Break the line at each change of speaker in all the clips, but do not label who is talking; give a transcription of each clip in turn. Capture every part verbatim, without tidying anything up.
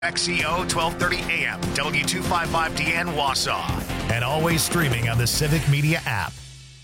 X E O twelve thirty A M, W two fifty-five D N Wausau, and always streaming on the Civic Media app.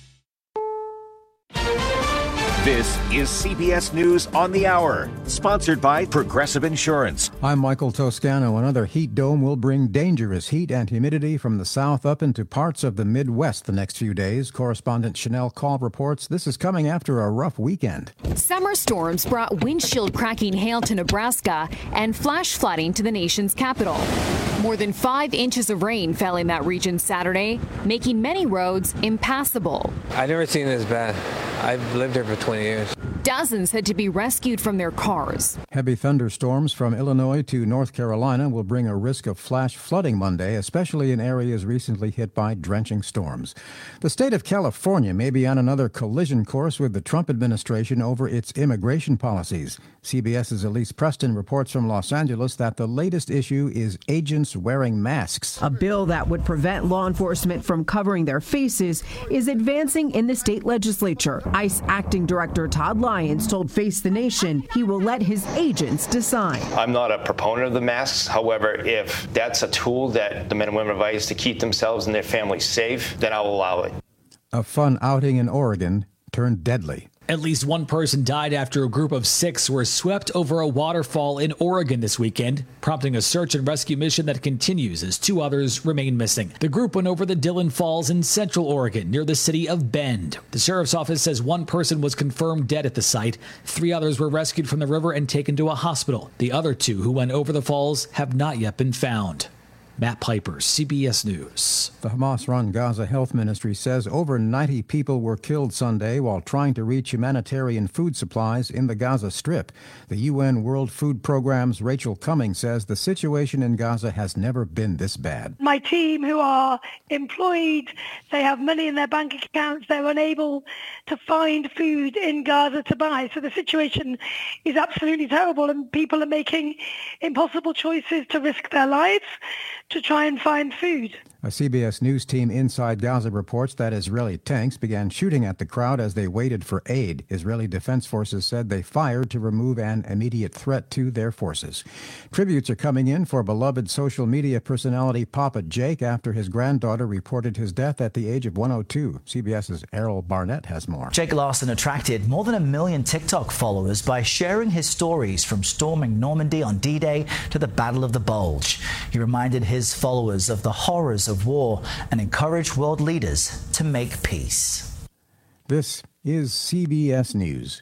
This is C B S News on the Hour, sponsored by Progressive Insurance.
I'm Michael Toscano. Another heat dome will bring dangerous heat and humidity from the south up into parts of the Midwest the next few days. Correspondent Chanel Call reports this is coming after a rough weekend.
Summer storms brought windshield cracking hail to Nebraska and flash flooding to the nation's capital. More than five inches of rain fell in that region Saturday, making many roads impassable.
I've never seen this bad. I've lived here for twenty years.
Dozens had to be rescued from their cars.
Heavy thunderstorms from Illinois to North Carolina will bring a risk of flash flooding Monday, especially in areas recently hit by drenching storms. The state of California may be on another collision course with the Trump administration over its immigration policies. CBS's Elise Preston reports from Los Angeles that the latest issue is agents wearing masks.
A bill that would prevent law enforcement from covering their faces is advancing in the state legislature. ICE Acting Director Todd Lyons told Face the Nation he will let his agents decide.
I'm not a proponent of the masks. However, if that's a tool that the men and women of ICE to keep themselves and their families safe, then I'll allow it.
A fun outing in Oregon turned deadly.
At least one person died after a group of six were swept over a waterfall in Oregon this weekend, prompting a search and rescue mission that continues as two others remain missing. The group went over the Dillon Falls in central Oregon near the city of Bend. The sheriff's office says one person was confirmed dead at the site. Three others were rescued from the river and taken to a hospital. The other two who went over the falls have not yet been found. Matt Piper, C B S News.
The Hamas-run Gaza Health Ministry says over ninety people were killed Sunday while trying to reach humanitarian food supplies in the Gaza Strip. The U N World Food Programme's Rachel Cummings says the situation in Gaza has never been this bad.
My team, who are employed, they have money in their bank accounts, they're unable to find food in Gaza to buy. So the situation is absolutely terrible, and people are making impossible choices to risk their lives to try and find food.
A C B S News team inside Gaza reports that Israeli tanks began shooting at the crowd as they waited for aid. Israeli Defense Forces said they fired to remove an immediate threat to their forces. Tributes are coming in for beloved social media personality Papa Jake after his granddaughter reported his death at the age of one oh two. CBS's Errol Barnett has more.
Jake Larson attracted more than a million TikTok followers by sharing his stories from storming Normandy on D-Day to the Battle of the Bulge. He reminded his followers of the horrors of war and encouraged world leaders to make peace.
This is C B S News.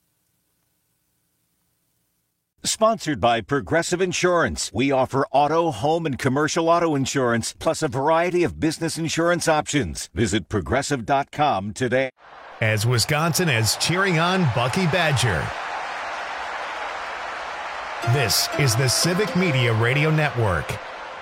Sponsored by Progressive Insurance. We offer auto, home, and commercial auto insurance, plus a variety of business insurance options. Visit progressive dot com today.
As Wisconsin is cheering on Bucky Badger. This is the Civic Media Radio Network.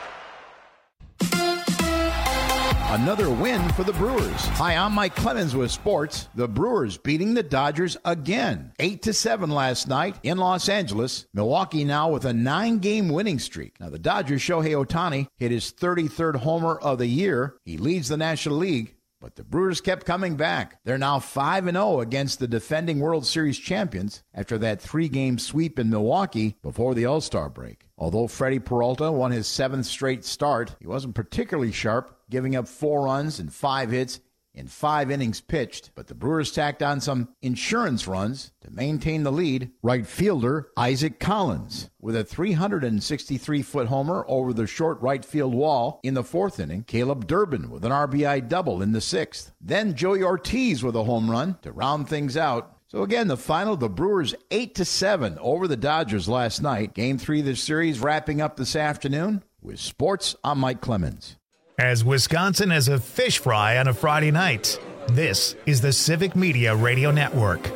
Another win for the Brewers. Hi, I'm Mike Clemens with sports. The Brewers beating the Dodgers again. eight to seven last night in Los Angeles. Milwaukee now with a nine-game winning streak. Now, the Dodgers' Shohei Ohtani hit his thirty-third homer of the year. He leads the National League. But the Brewers kept coming back. They're now five and oh against the defending World Series champions after that three-game sweep in Milwaukee before the All-Star break. Although Freddie Peralta won his seventh straight start, he wasn't particularly sharp, giving up four runs and five hits in five innings pitched. But the Brewers tacked on some insurance runs to maintain the lead. Right fielder Isaac Collins with a three hundred sixty-three foot homer over the short right field wall in the fourth inning. Caleb Durbin with an R B I double in the sixth. Then Joey Ortiz with a home run to round things out. So again, the final, the Brewers eight to seven over the Dodgers last night. Game three of the series wrapping up this afternoon. With sports, I'm Mike Clemens.
As Wisconsin has a fish fry on a Friday night, this is the Civic Media Radio Network.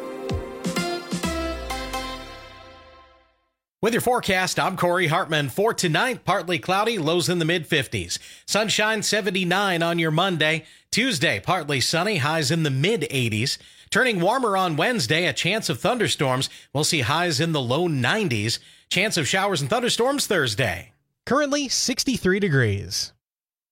With your forecast, I'm Corey Hartman. For tonight, partly cloudy, lows in the mid-fifties. Sunshine seventy-nine on your Monday. Tuesday, partly sunny, highs in the mid-eighties. Turning warmer on Wednesday, a chance of thunderstorms. We'll see highs in the low nineties. Chance of showers and thunderstorms Thursday. Currently, sixty-three degrees.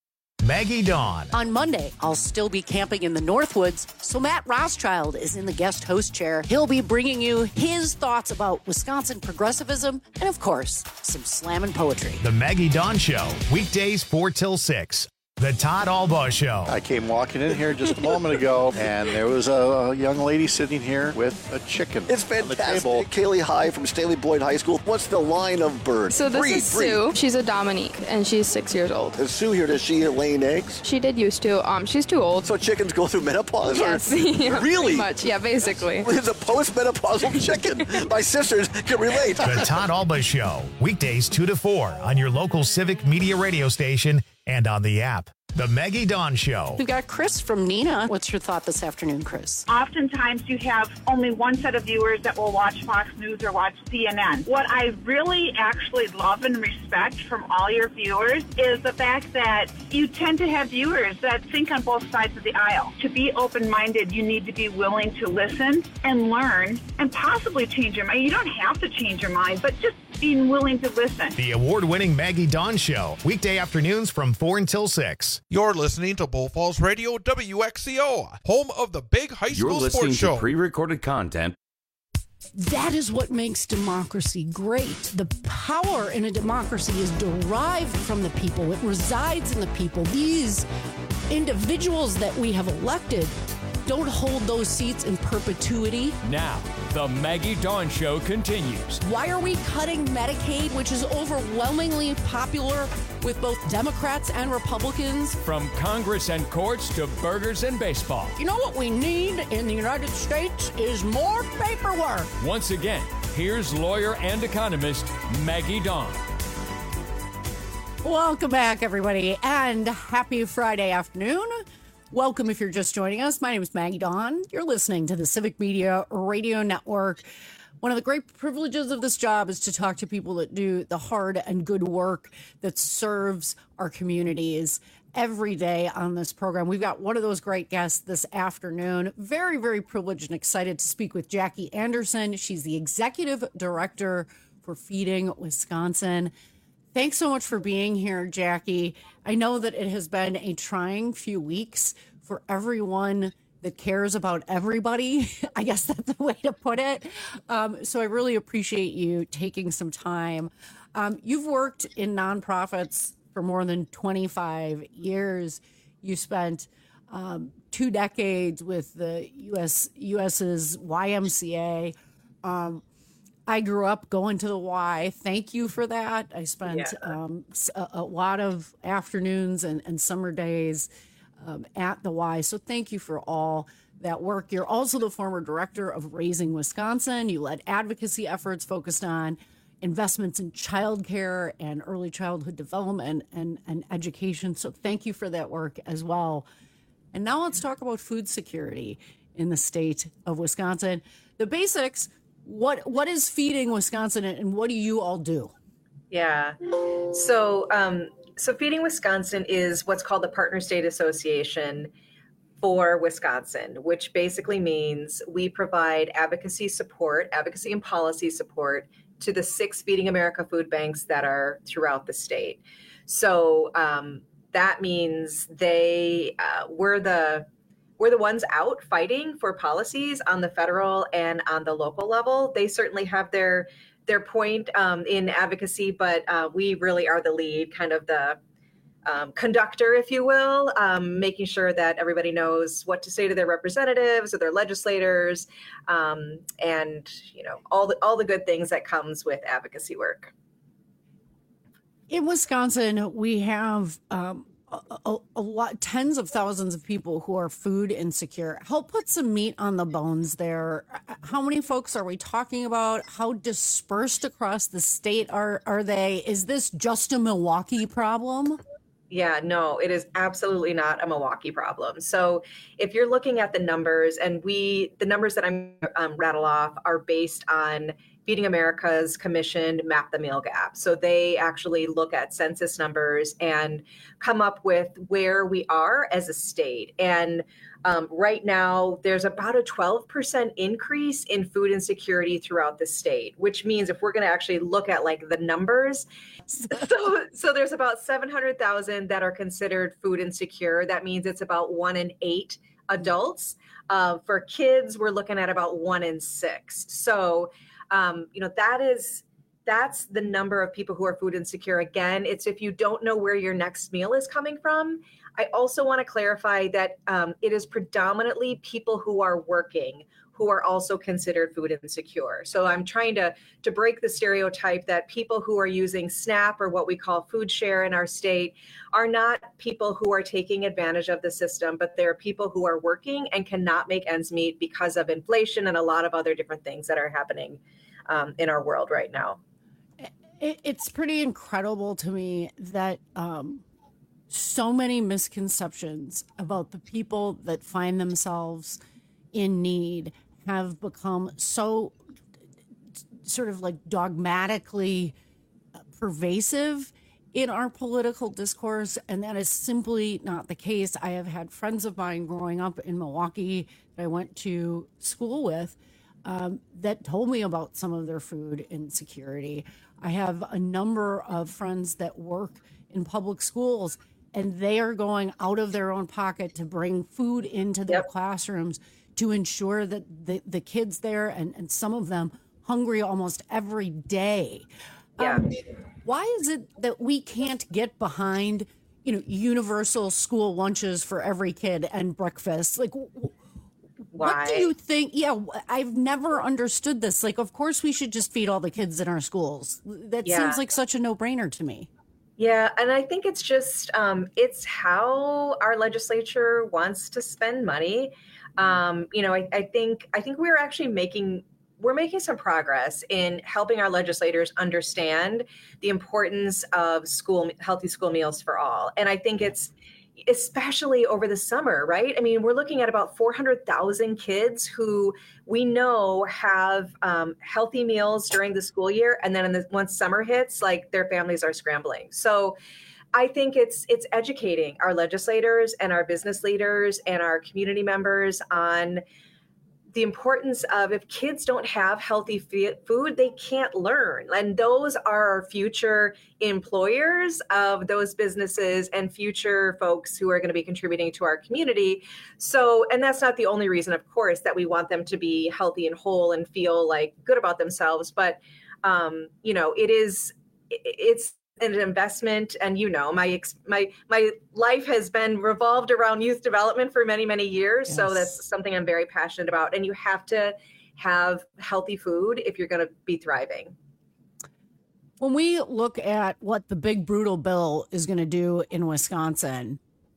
Maggie Dawn.
On Monday, I'll still be camping in the Northwoods, so Matt Rothschild is in the guest host chair. He'll be bringing you his thoughts about Wisconsin progressivism and, of course, some slammin' poetry.
The Maggie Dawn Show, weekdays four till six. The Todd Albaugh Show.
I came walking in here just a moment ago, and there was a young lady sitting here with a chicken.
It's fantastic. Kaylee High from Staley Boyd High School. What's the line of birds?
So this
breathe,
is
breathe.
Sue. She's a Dominique, and she's six years old.
Is Sue here? Does she laying eggs?
She did used to. Um, she's too old.
So chickens go through menopause?
Yes.
Or?
Yeah,
really?
Pretty much. Yeah, basically.
It's a post-menopausal chicken. My sisters can relate.
The Todd Albaugh Show, weekdays two to four on your local Civic Media radio station and on the app. The Maggie Dawn Show.
We've got Chris from Neenah. What's your thought this afternoon, Chris?
Oftentimes you have only one set of viewers that will watch Fox News or watch C N N. What I really actually love and respect from all your viewers is the fact that you tend to have viewers that think on both sides of the aisle. To be open-minded, you need to be willing to listen and learn and possibly change your mind. You don't have to change your mind, but just being willing to listen.
The award-winning Maggie Dawn Show, weekday afternoons from four until six.
You're listening to Bull Falls Radio W X C O, home of the big high school
You're listening
sports show.
to pre-recorded content.
That is what makes democracy great. The power in a democracy is derived from the people. It resides in the people. These individuals that we have elected don't hold those seats in perpetuity.
Now, the Maggie Dawn Show continues.
Why are we cutting Medicaid, which is overwhelmingly popular with both Democrats and Republicans?
From Congress and courts to burgers and baseball.
You know what we need in the United States is more paperwork.
Once again, here's lawyer and economist Maggie Dawn.
Welcome back, everybody, and happy Friday afternoon. Welcome if you're just joining us. My name is Maggie Dawn. You're listening to the Civic Media Radio Network. One of the great privileges of this job is to talk to people that do the hard and good work that serves our communities every day on this program. We've got one of those great guests this afternoon. Very, very privileged and excited to speak with Jackie Anderson. She's the executive director for Feeding Wisconsin. Thanks so much for being here, Jackie. I know that it has been a trying few weeks for everyone that cares about everybody. I guess that's the way to put it. Um, so I really appreciate you taking some time. Um, you've worked in nonprofits for more than twenty-five years. You spent um, two decades with the U S US's Y M C A. Um, I grew up going to the Y. Thank you for that. I spent yeah. um, a, a lot of afternoons and, and summer days um, at the Y. So thank you for all that work. You're also the former director of Raising Wisconsin. You led advocacy efforts focused on investments in childcare and early childhood development and, and education. So thank you for that work as well. And now let's talk about food security in the state of Wisconsin. The basics. What what is Feeding Wisconsin, and what do you all do?
Yeah, so um, so Feeding Wisconsin is what's called the Partner State Association for Wisconsin, which basically means we provide advocacy support, advocacy and policy support to the six Feeding America food banks that are throughout the state. So um, that means they uh, we're the We're the ones out fighting for policies on the federal and on the local level. They certainly have their their point um, in advocacy, but uh, we really are the lead, kind of the um, conductor, if you will, um, making sure that everybody knows what to say to their representatives or their legislators, um, and you know all the all the good things that comes with advocacy work.
In Wisconsin, we have um, A, a, a lot, tens of thousands of people who are food insecure. Help put some meat on the bones there. How many folks are we talking about? How dispersed across the state are, are they? Is this just a Milwaukee problem?
Yeah, no, it is absolutely not a Milwaukee problem. So if you're looking at the numbers, and we, the numbers that I'm um, rattle off are based on Feeding America's commissioned Map the Meal Gap. So they actually look at census numbers and come up with where we are as a state. And um, right now, there's about a twelve percent increase in food insecurity throughout the state, which means if we're going to actually look at like the numbers, so, so there's about seven hundred thousand that are considered food insecure. That means it's about one in eight adults. Uh, for kids, we're looking at about one in six. So, um, you know, that is, that's the number of people who are food insecure. Again, it's if you don't know where your next meal is coming from. I also want to clarify that um, it is predominantly people who are working who are also considered food insecure. So I'm trying to, to break the stereotype that people who are using SNAP or what we call food share in our state are not people who are taking advantage of the system, but they're people who are working and cannot make ends meet because of inflation and a lot of other different things that are happening um, in our world right now.
It's pretty incredible to me that um, so many misconceptions about the people that find themselves in need have become so sort of like dogmatically pervasive in our political discourse, and that is simply not the case. I have had friends of mine growing up in Milwaukee that I went to school with um, that told me about some of their food insecurity. I have a number of friends that work in public schools, and they are going out of their own pocket to bring food into their yep. classrooms to ensure that the, the kids there, and, and some of them hungry almost every day.
Yeah.
Um, why is it that we can't get behind, you know, universal school lunches for every kid and breakfast? Like, why? What do you think? Yeah, I've never understood this. Like, of course we should just feed all the kids in our schools. That yeah. seems like such a no-brainer to me.
Yeah, and I think it's just, um, it's how our legislature wants to spend money. Um, you know, I, I think I think we're actually making we're making some progress in helping our legislators understand the importance of school healthy school meals for all. And I think it's especially over the summer, right? I mean, we're looking at about four hundred thousand kids who we know have um, healthy meals during the school year. And then in the, once summer hits, like their families are scrambling. So I think it's it's educating our legislators and our business leaders and our community members on the importance of if kids don't have healthy f- food, they can't learn. And those are our future employers of those businesses and future folks who are going to be contributing to our community. So, and that's not the only reason, of course, that we want them to be healthy and whole and feel like good about themselves. But, um, you know, it is, it's, an investment, and you know my my my life has been revolved around youth development for many many years. Yes. So that's something I'm very passionate about. And you have to have healthy food if you're going to be thriving.
When we look at what the big brutal bill is going to do in Wisconsin,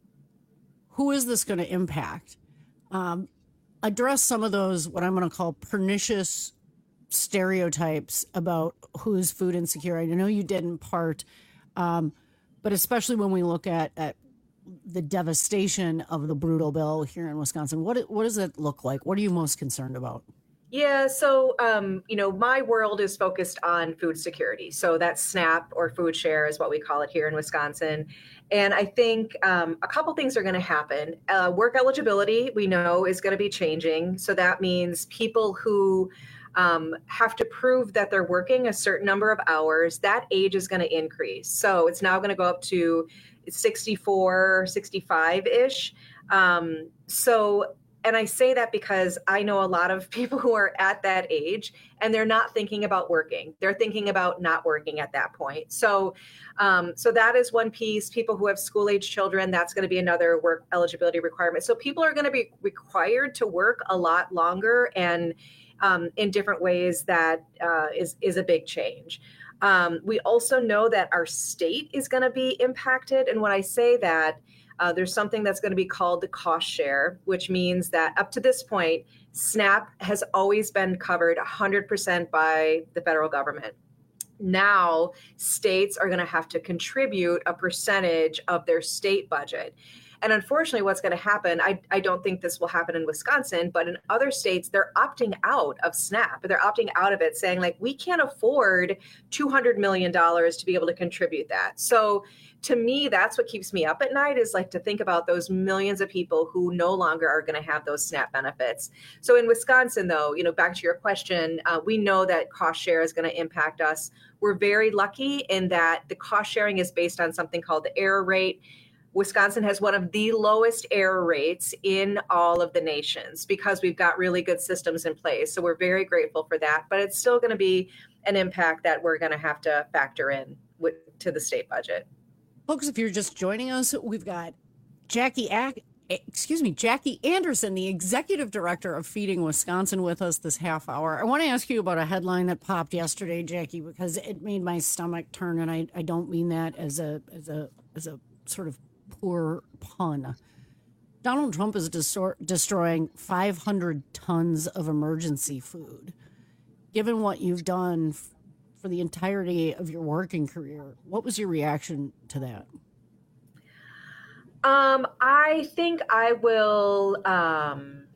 who is this going to impact? Um, address some of those what I'm going to call pernicious stereotypes about who's food insecure. I know you did in part, um, but especially when we look at, at the devastation of the brutal bill here in Wisconsin, what what does it look like? What are you most concerned about?
Yeah, so, um, you know, my world is focused on food security. So that's SNAP, or food share is what we call it here in Wisconsin. And I think um, a couple things are going to happen. Uh, work eligibility, we know, is going to be changing. So that means people who Um, have to prove that they're working a certain number of hours, that age is going to increase. So it's now going to go up to sixty-four, sixty-five-ish. Um, so, and I say that because I know a lot of people who are at that age and they're not thinking about working. They're thinking about not working at that point. So, um, so that is one piece. People who have school-age children, that's going to be another work eligibility requirement. So people are going to be required to work a lot longer and Um, in different ways that uh, is, is a big change. Um, we also know that our state is going to be impacted. And when I say that, uh, there's something that's going to be called the cost share, which means that up to this point, SNAP has always been covered one hundred percent by the federal government. Now, states are going to have to contribute a percentage of their state budget. And unfortunately, what's going to happen, I, I don't think this will happen in Wisconsin, but in other states, they're opting out of SNAP. They're opting out of it, saying like, we can't afford two hundred million dollars to be able to contribute that. So to me, that's what keeps me up at night, is like to think about those millions of people who no longer are going to have those SNAP benefits. So in Wisconsin, though, you know, back to your question, uh, we know that cost share is going to impact us. We're very lucky in that the cost sharing is based on something called the error rate. Wisconsin has one of the lowest error rates in all of the nations because we've got really good systems in place. So we're very grateful for that, but it's still going to be an impact that we're going to have to factor in with, to the state budget.
Folks, if you're just joining us, we've got Jackie, Ac- excuse me, Jackie Anderson, the executive director of Feeding Wisconsin, with us this half hour. I want to ask you about a headline that popped yesterday, Jackie, because it made my stomach turn, and I, I don't mean that as a as a as a sort of poor pun. Donald Trump is destor- destroying five hundred tons of emergency food. Given what you've done f- for the entirety of your working career, what was your reaction to that?
Um, I think I will, um,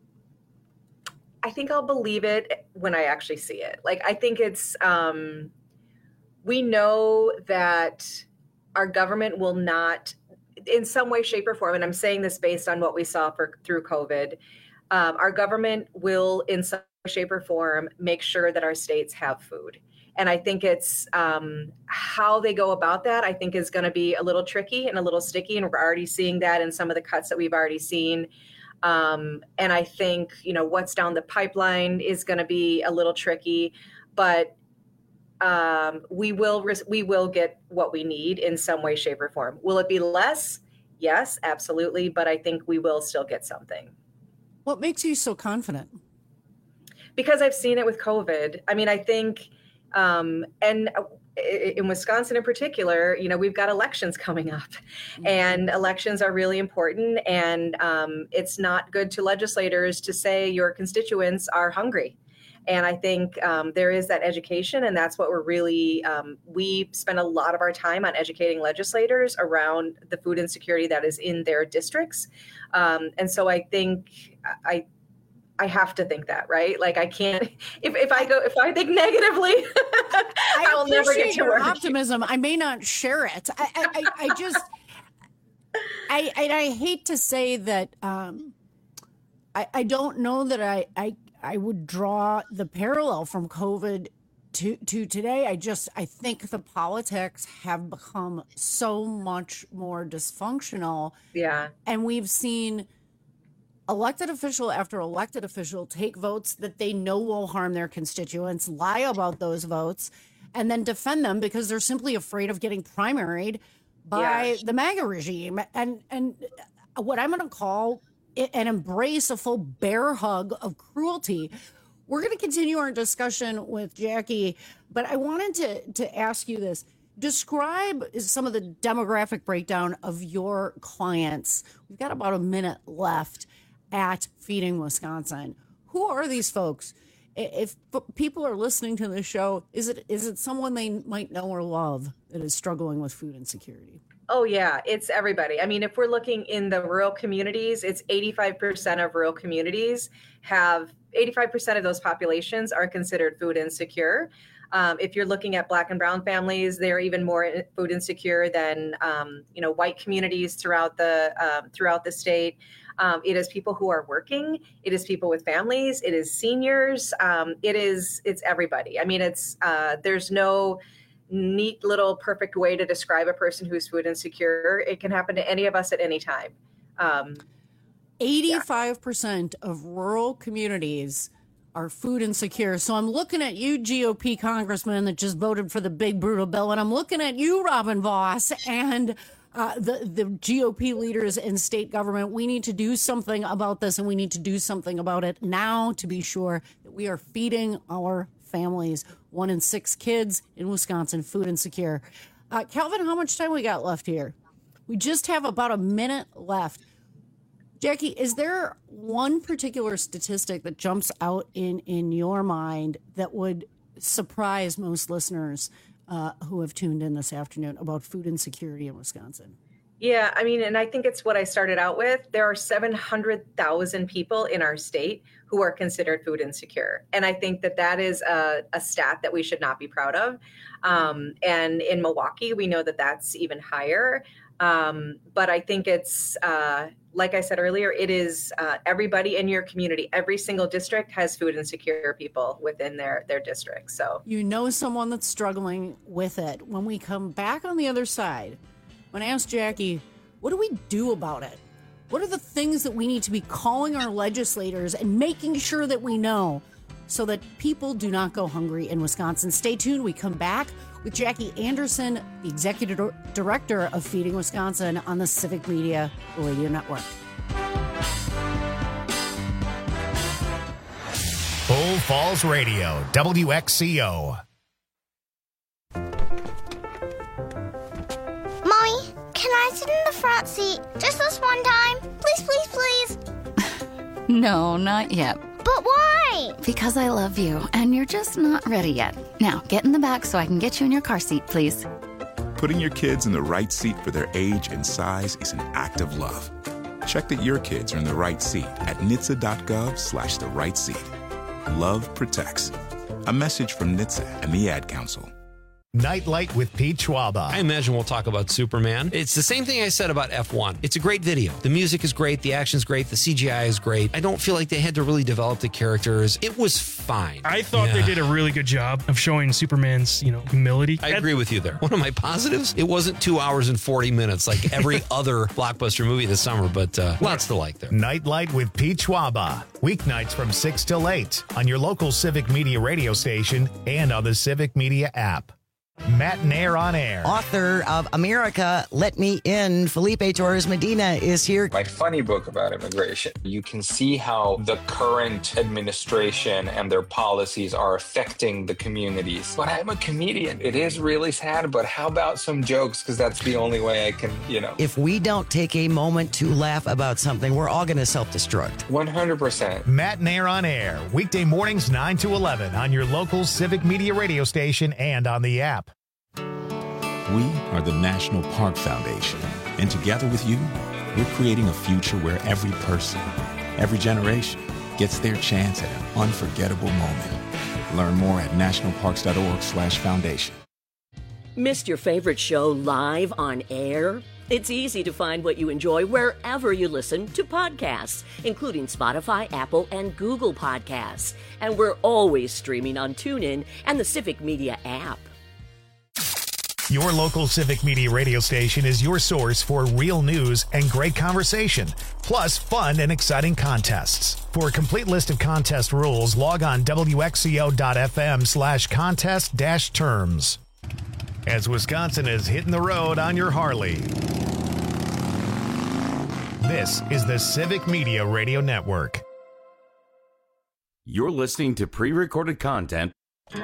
I think I'll believe it when I actually see it. Like, I think it's, um, we know that our government will not, in some way, shape, or form, and I'm saying this based on what we saw for through COVID, um, our government will, in some way, shape, or form, make sure that our states have food. And I think it's um, how they go about that, I think, is going to be a little tricky and a little sticky. And we're already seeing that in some of the cuts that we've already seen. Um, and I think, you know, what's down the pipeline is going to be a little tricky. But um, we will we will get what we need in some way, shape, or form. Will it be less? Yes, absolutely. But I think we will still get something.
What makes you so confident?
Because I've seen it with COVID. I mean, I think... Um, and in Wisconsin in particular, you know, we've got elections coming up, mm-hmm. and elections are really important. And um, it's not good to legislators to say your constituents are hungry. And I think um, there is that education, and that's what we're really, um, we spend a lot of our time on educating legislators around the food insecurity that is in their districts. Um, and so I think I, I have to think that, right? Like I can't, if, if I go, if I think negatively, I,
I
will never get to
your
work.
optimism. I may not share it. I, I, I just, I, I, I hate to say that. Um, I, I don't know that I, I, I would draw the parallel from COVID to, to today. I just, I think the politics have become so much more dysfunctional.
Yeah.
And we've seen elected official after elected official take votes that they know will harm their constituents, lie about those votes, and then defend them because they're simply afraid of getting primaried by
Yeah.
the MAGA regime. And and what I'm going to call an embrace, a full bear hug of cruelty. We're going to continue our discussion with Jackie, but I wanted to to ask you this. Describe some of the demographic breakdown of your clients. We've got about a minute left at Feeding Wisconsin. Who are these folks? If people are listening to this show, is it is it someone they might know or love that is struggling with food insecurity?
Oh, yeah, it's everybody. I mean, if we're looking in the rural communities, it's eighty-five percent of rural communities have, eighty-five percent of those populations are considered food insecure. Um, if you're looking at Black and brown families, they're even more food insecure than, um, you know, white communities throughout the um, throughout the state. Um, it is people who are working. It is people with families. It is seniors. Um, it is it's everybody. I mean, it's uh, there's no neat little perfect way to describe a person who's food insecure. It can happen to any of us at any time. Um,
eighty-five percent yeah. of rural communities are food insecure. So I'm looking at you, G O P congressman that just voted for the big brutal bill, and I'm looking at you, Robin Vos, and uh, the, the G O P leaders in state government. We need to do something about this, and we need to do something about it now to be sure that we are feeding our families. One in six kids in Wisconsin food insecure. Uh, Calvin, how much time we got left here? We just have about a minute left. Jackie, is there one particular statistic that jumps out in, in your mind that would surprise most listeners uh, who have tuned in this afternoon about food insecurity in Wisconsin?
Yeah, I mean, and I think it's what I started out with. There are seven hundred thousand people in our state who are considered food insecure. And I think that that is a, a stat that we should not be proud of. Um, and in Milwaukee, we know that that's even higher. Um, but I think it's, uh, like I said earlier, it is uh, everybody in your community. Every single district has food insecure people within their, their district. So
you know someone that's struggling with it. When we come back on the other side, when I asked Jackie, what do we do about it? What are the things that we need to be calling our legislators and making sure that we know so that people do not go hungry in Wisconsin? Stay tuned. We come back with Jackie Anderson, the executive director of Feeding Wisconsin on the Civic Media Radio Network.
Bull Falls Radio, W X C O.
Mommy, can I sit in the front seat just this one time? Please, please, please.
No, not yet.
But why?
Because I love you, and you're just not ready yet. Now, get in the back so I can get you in your car seat, please.
Putting your kids in the right seat for their age and size is an act of love. Check that your kids are in the right seat at N H T S A dot gov slash the right seat. Love protects. A message from N H T S A and the Ad Council.
Nightlight with Pete Schwaba.
I imagine we'll talk about Superman. It's the same thing I said about F one. It's a great video. The music is great. The action's great. The C G I is great. I don't feel like they had to really develop the characters. It was fine.
I thought
yeah.
they did a really good job of showing Superman's, you know, humility.
I agree with you there. One of my positives, it wasn't two hours and forty minutes like every other blockbuster movie this summer, but uh, lots to like there.
Nightlight with Pete Schwaba. Weeknights from six till eight on your local Civic Media radio station and on the Civic Media app. Matt Nair on air.
Author of America, Let Me In, Felipe Torres Medina is here.
My funny book about immigration. You can see how the current administration and their policies are affecting the communities. But I'm a comedian. It is really sad, but how about some jokes? Because that's the only way I can, you know.
If we don't take a moment to laugh about something, we're all going to self-destruct.
one hundred percent.
Matt Nair on air. Weekday mornings nine to eleven on your local Civic Media radio station and on the app.
We are the National Park Foundation, and together with you, we're creating a future where every person, every generation, gets their chance at an unforgettable moment. Learn more at national parks dot org slash foundation.
Missed your favorite show live on air? It's easy to find what you enjoy wherever you listen to podcasts, including Spotify, Apple, and Google Podcasts. And we're always streaming on TuneIn and the Civic Media app.
Your local Civic Media radio station is your source for real news and great conversation, plus fun and exciting contests. For a complete list of contest rules, log on W X C O dot F M slash contest dash terms. As Wisconsin is hitting the road on your Harley. This is the Civic Media Radio Network.
You're listening to pre-recorded content.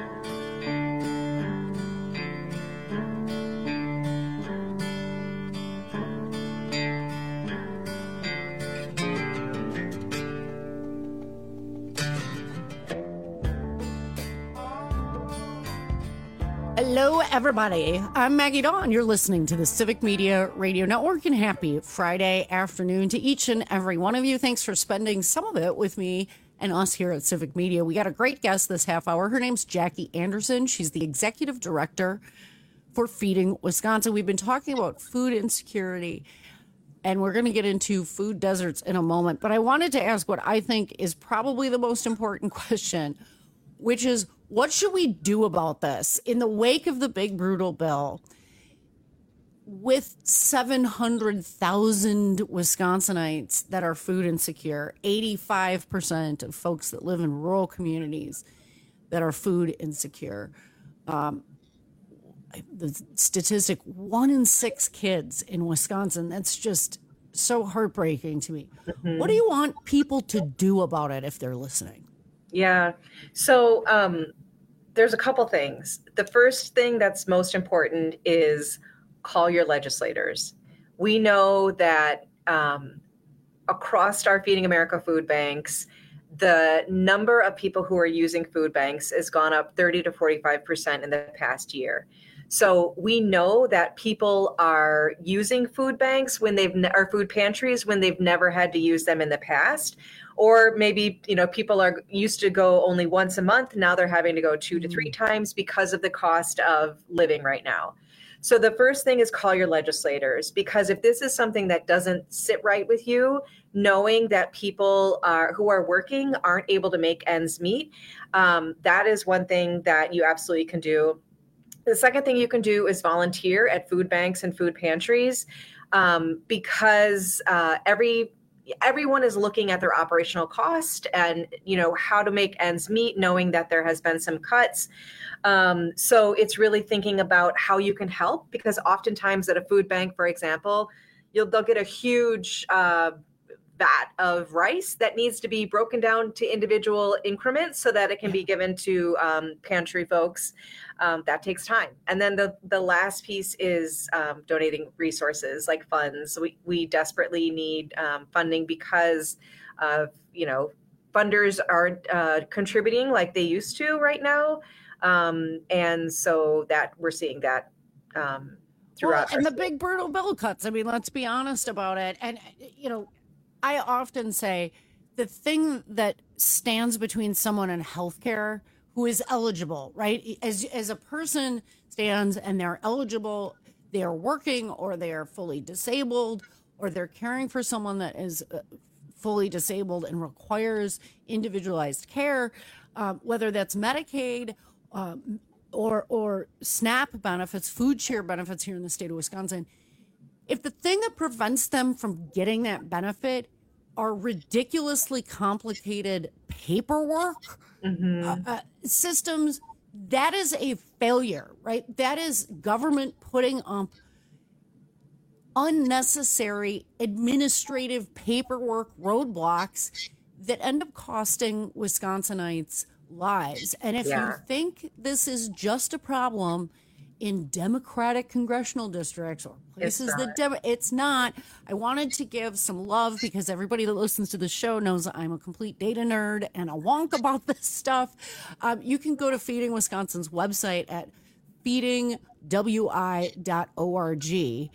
Hello, everybody. I'm Maggie Dawn. You're listening to the Civic Media Radio Network, and happy Friday afternoon to each and every one of you. Thanks for spending some of it with me and us here at Civic Media. We got a great guest this half hour. Her name's Jackie Anderson. She's the executive director for Feeding Wisconsin. We've been talking about food insecurity, and we're going to get into food deserts in a moment. But I wanted to ask what I think is probably the most important question, which is, what should we do about this in the wake of the big brutal bill? With seven hundred thousand Wisconsinites that are food insecure, eighty-five percent of folks that live in rural communities that are food insecure. Um, the statistic, one in six kids in Wisconsin, that's just so heartbreaking to me. Mm-hmm. What do you want people to do about it if they're listening?
Yeah. So um, there's a couple things. The first thing that's most important is call your legislators. We know that um, across our Feeding America food banks, the number of people who are using food banks has gone up thirty to forty-five percent in the past year. So we know that people are using food banks when they've ne- or food pantries when they've never had to use them in the past. Or maybe, you know, people are used to go only once a month. Now they're having to go two to three times because of the cost of living right now. So the first thing is call your legislators, because if this is something that doesn't sit right with you, knowing that people are, who are working aren't able to make ends meet, um, that is one thing that you absolutely can do. The second thing you can do is volunteer at food banks and food pantries, um, because uh, every everyone is looking at their operational cost and, you know, how to make ends meet, knowing that there has been some cuts. Um, so it's really thinking about how you can help, because oftentimes at a food bank, for example, you'll they'll get a huge uh, vat of rice that needs to be broken down to individual increments so that it can be given to um, pantry folks. Um, that takes time. And then the, the last piece is um, donating resources like funds. We, we desperately need um, funding because of, you know, funders aren't uh, contributing like they used to right now. Um, and so that we're seeing that um, throughout.
Well, and the big brutal bill cuts. I mean, let's be honest about it. And, you know, I often say the thing that stands between someone and healthcare who is eligible, right? As as a person stands and they're eligible, they're working or they're fully disabled or they're caring for someone that is fully disabled and requires individualized care, um, whether that's Medicaid um, or or SNAP benefits, food share benefits here in the state of Wisconsin. If the thing that prevents them from getting that benefit are ridiculously complicated paperwork, mm-hmm. uh, uh, systems, that is a failure, right? That is government putting up unnecessary administrative paperwork roadblocks that end up costing Wisconsinites lives. And if yeah. you think this is just a problem in Democratic congressional districts or places that Dem- it's not. I wanted to give some love because everybody that listens to the show knows I'm a complete data nerd and a wonk about this stuff. Um, you can go to Feeding Wisconsin's website at feeding w i dot org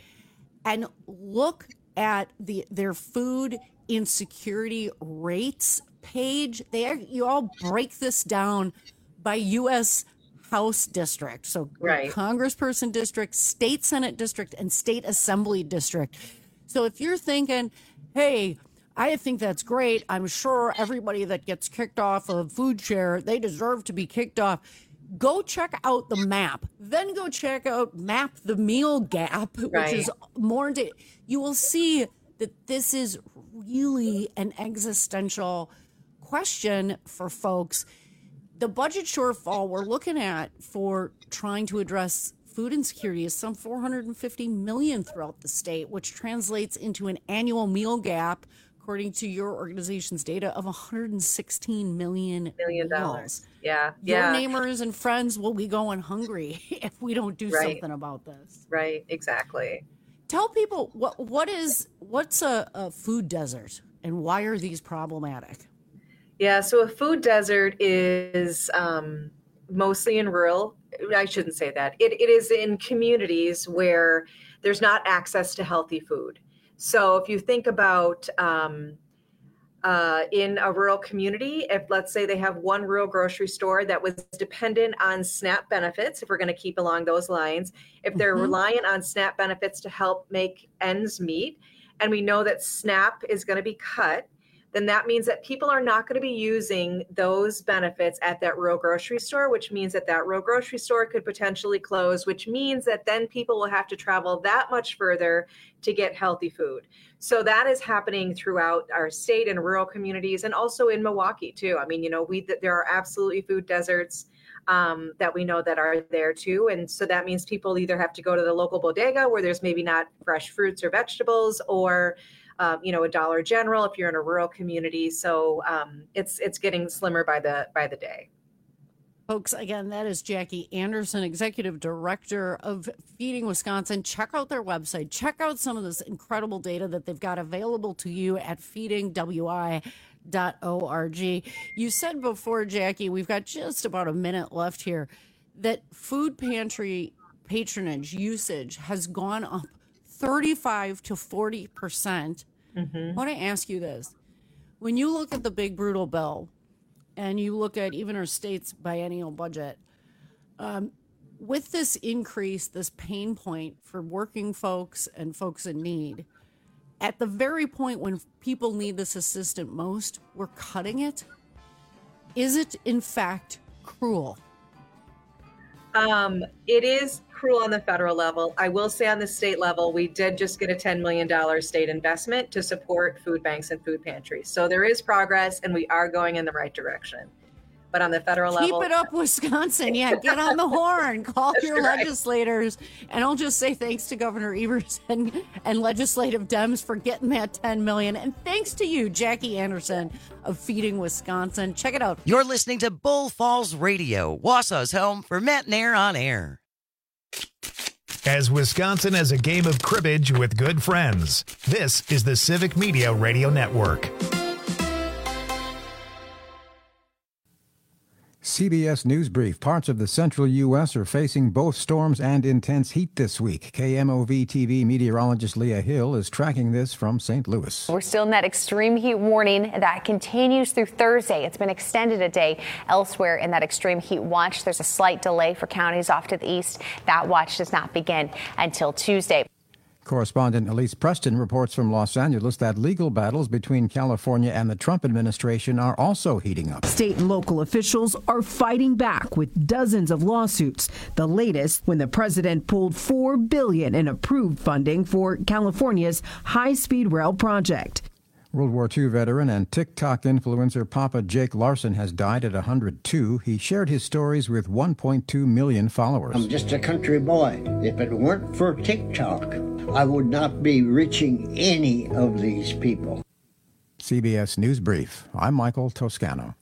and look at the their food insecurity rates page. They are, you all break this down by U S House district, so
right.
Congressperson district, state Senate district, and state assembly district. So if you're thinking, hey, I think that's great, I'm sure everybody that gets kicked off of food share, they deserve to be kicked off. Go check out the map. Then go check out Map the Meal Gap, which right. is more. Da- you will see that this is really an existential question for folks. The budget shortfall we're looking at for trying to address food insecurity is some four hundred fifty million dollars throughout the state, which translates into an annual meal gap, according to your organization's data, of one hundred sixteen million
dollars. Yeah,
Your
yeah.
neighbors and friends will be going hungry if we don't do
right.
something about this.
Right, exactly.
Tell people what what is what's a, a food desert and why are these problematic?
Yeah, so a food desert is um, mostly in rural, I shouldn't say that. It, it is in communities where there's not access to healthy food. So if you think about um, uh, in a rural community, if let's say they have one rural grocery store that was dependent on SNAP benefits, if we're going to keep along those lines, if they're mm-hmm. reliant on SNAP benefits to help make ends meet, and we know that SNAP is going to be cut, then that means that people are not going to be using those benefits at that rural grocery store, which means that that rural grocery store could potentially close, which means that then people will have to travel that much further to get healthy food. So that is happening throughout our state and rural communities, and also in Milwaukee too. I mean, you know, we there are absolutely food deserts um, that we know that are there too. And so that means people either have to go to the local bodega where there's maybe not fresh fruits or vegetables, or Um, you know, a Dollar General if you're in a rural community. So um, it's it's getting slimmer by the by the day.
Folks, again, that is Jackie Anderson, Executive Director of Feeding Wisconsin. Check out their website. Check out some of this incredible data that they've got available to you at feeding w i dot org. You said before, Jackie, we've got just about a minute left here, that food pantry patronage, usage has gone up thirty-five to forty percent. Mm-hmm. I want to ask you this. When you look at the big brutal bill and you look at even our state's biennial budget, um, with this increase, this pain point for working folks and folks in need, at the very point when people need this assistance most, we're cutting it. Is it, in fact, cruel?
Um, it is cruel on the federal level. I will say on the state level, we did just get a ten million dollars state investment to support food banks and food pantries. So there is progress and we are going in the right direction. But on the federal
Keep
level...
Keep it up, Wisconsin. Yeah, get on the horn. Call your
right.
legislators. And I'll just say thanks to Governor Evers and, and legislative Dems for getting that ten million dollars. And thanks to you, Jackie Anderson of Feeding Wisconsin. Check it out.
You're listening to Bull Falls Radio, Wausau's home for Matt Nair on air.
As Wisconsin has a game of cribbage with good friends, this is the Civic Media Radio Network.
C B S News Brief. Parts of the central U S are facing both storms and intense heat this week. K M O V T V meteorologist Leah Hill is tracking this from Saint Louis.
We're still in that extreme heat warning that continues through Thursday. It's been extended a day elsewhere in that extreme heat watch. There's a slight delay for counties off to the east. That watch does not begin until Tuesday.
Correspondent Elise Preston reports from Los Angeles that legal battles between California and the Trump administration are also heating up.
State and local officials are fighting back with dozens of lawsuits. The latest when the president pulled four billion dollars in approved funding for California's high-speed rail project.
World War Two veteran and TikTok influencer Papa Jake Larson has died at one hundred two. He shared his stories with one point two million followers.
I'm just a country boy. If it weren't for TikTok, I would not be reaching any of these people.
C B S News Brief. I'm Michael Toscano.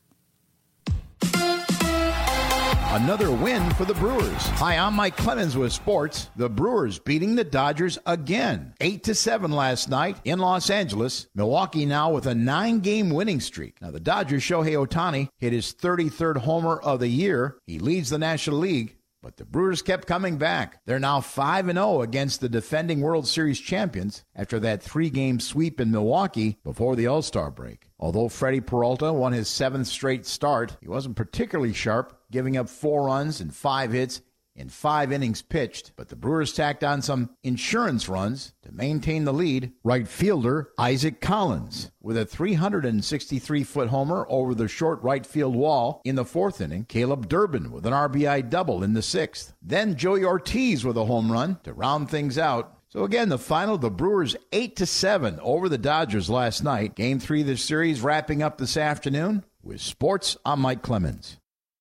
Another win for the Brewers. Hi, I'm Mike Clemens with sports. The Brewers beating the Dodgers again. eight to seven last night in Los Angeles. Milwaukee now with a nine-game winning streak. Now, the Dodgers' Shohei Ohtani hit his thirty-third homer of the year. He leads the National League. But the Brewers kept coming back. They're now five and oh against the defending World Series champions after that three-game sweep in Milwaukee before the All-Star break. Although Freddie Peralta won his seventh straight start, he wasn't particularly sharp, giving up four runs and five hits in five innings pitched. But the Brewers tacked on some insurance runs to maintain the lead. Right fielder Isaac Collins with a three hundred sixty-three foot homer over the short right field wall in the fourth inning. Caleb Durbin with an R B I double in the sixth. Then Joey Ortiz with a home run to round things out. So again, the final, the Brewers eight to seven over the Dodgers last night. Game three of the series wrapping up this afternoon. With sports, I'm Mike Clemens.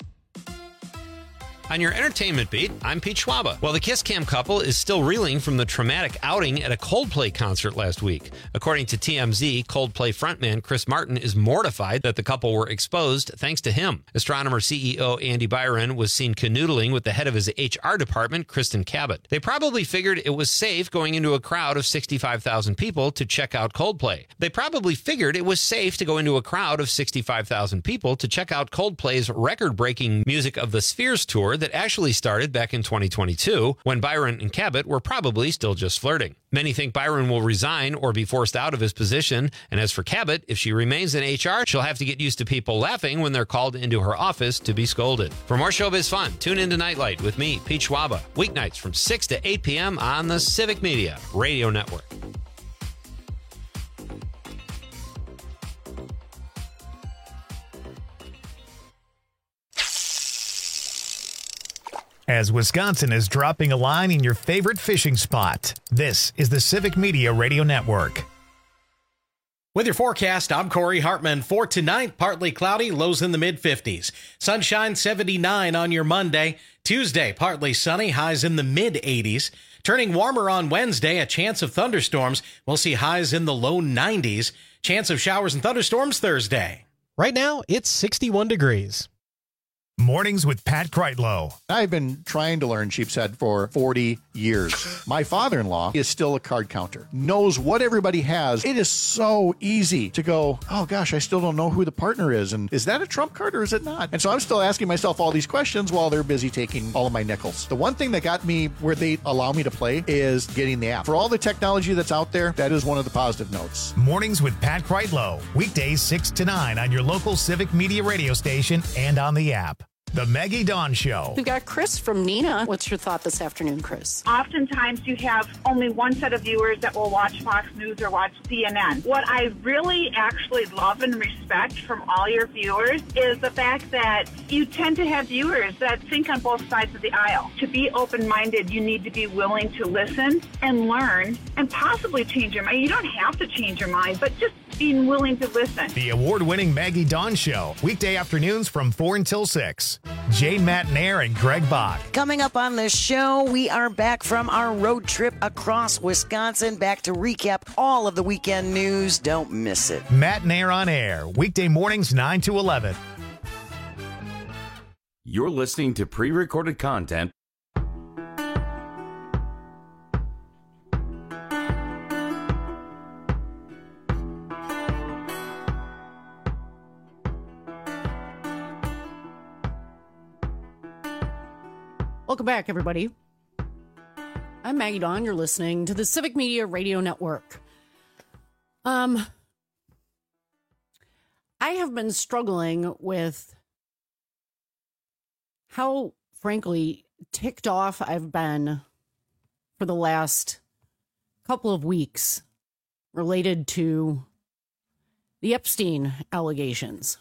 On your entertainment beat, I'm Pete Schwaba. Well, the Kiss Cam couple is still reeling from the traumatic outing at a Coldplay concert last week. According to T M Z, Coldplay frontman Chris Martin is mortified that the couple were exposed thanks to him. Astronomer C E O Andy Byron was seen canoodling with the head of his H R department, Kristen Cabot. They probably figured it was safe going into a crowd of sixty-five thousand people to check out Coldplay. They probably figured it was safe to go into a crowd of sixty-five thousand people to check out Coldplay's record-breaking Music of the Spheres tour that actually started back in twenty twenty-two, when Byron and Cabot were probably still just flirting. Many think Byron will resign or be forced out of his position, and as for Cabot, if she remains in H R, she'll have to get used to people laughing when they're called into her office to be scolded. For more showbiz fun, tune into Nightlight with me, Pete Schwaba, weeknights from six to eight p.m. on the Civic Media Radio Network.
As Wisconsin is dropping a line in your favorite fishing spot, this is the Civic Media Radio Network.
With your forecast, I'm Corey Hartman. For tonight, partly cloudy, lows in the mid fifties. Sunshine seventy-nine on your Monday. Tuesday, partly sunny, highs in the mid eighties. Turning warmer on Wednesday, a chance of thunderstorms. We'll see highs in the low nineties. Chance of showers and thunderstorms Thursday.
Right now, it's sixty-one degrees.
Mornings with Pat Kreitlow.
I've been trying to learn sheep's head for forty years. My father-in-law is still a card counter, knows what everybody has. It is so easy to go, oh gosh, I still don't know who the partner is. And is that a trump card or is it not? And so I'm still asking myself all these questions while they're busy taking all of my nickels. The one thing that got me where they allow me to play is getting the app. For all the technology that's out there, that is one of the positive notes.
Mornings with Pat Kreitlow. Weekdays six to nine on your local Civic Media radio station and on the app. The Maggie Dawn Show.
We've got Chris from Neenah. What's your thought this afternoon, Chris?
Oftentimes you have only one set of viewers that will watch Fox News or watch C N N. What I really actually love and respect from all your viewers is the fact that you tend to have viewers that think on both sides of the aisle. To be open-minded, you need to be willing to listen and learn and possibly change your mind. You don't have to change your mind, but just being willing to listen.
The award-winning Maggie Dawn Show. Weekday afternoons from four until six. Jane Matnair and Greg Bach.
Coming up on the show, we are back from our road trip across Wisconsin, back to recap all of the weekend news. Don't miss it.
Matnair on air, weekday mornings nine to eleven.
You're listening to pre-recorded content.
Welcome back, everybody. I'm Maggie Dawn. You're listening to the Civic Media Radio Network. Um, I have been struggling with how, frankly, ticked off I've been for the last couple of weeks related to the Epstein allegations.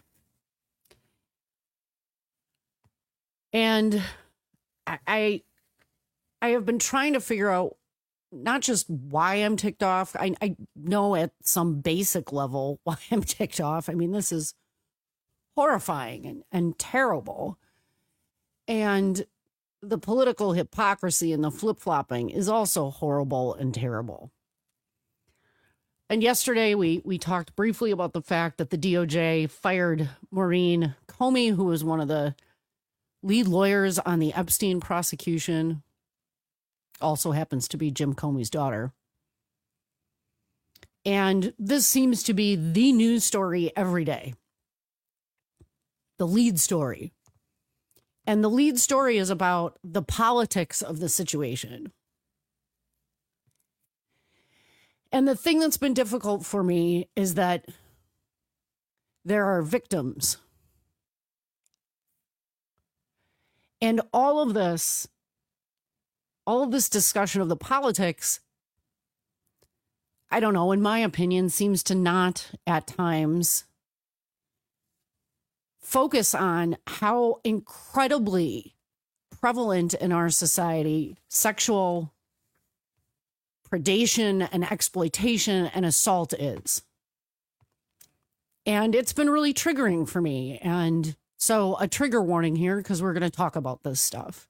And I I have been trying to figure out not just why I'm ticked off. I, I know at some basic level why I'm ticked off. I mean, this is horrifying and, and terrible. And the political hypocrisy and the flip-flopping is also horrible and terrible. And yesterday we we talked briefly about the fact that the D O J fired Maureen Comey, who was one of the lead lawyers on the Epstein prosecution, also happens to be Jim Comey's daughter. And this seems to be the news story every day. The lead story. And the lead story is about the politics of the situation. And the thing that's been difficult for me is that there are victims. And all of this, all of this discussion of the politics, I don't know, in my opinion, seems to not at times focus on how incredibly prevalent in our society sexual predation and exploitation and assault is. And it's been really triggering for me. And so a trigger warning here, because we're going to talk about this stuff.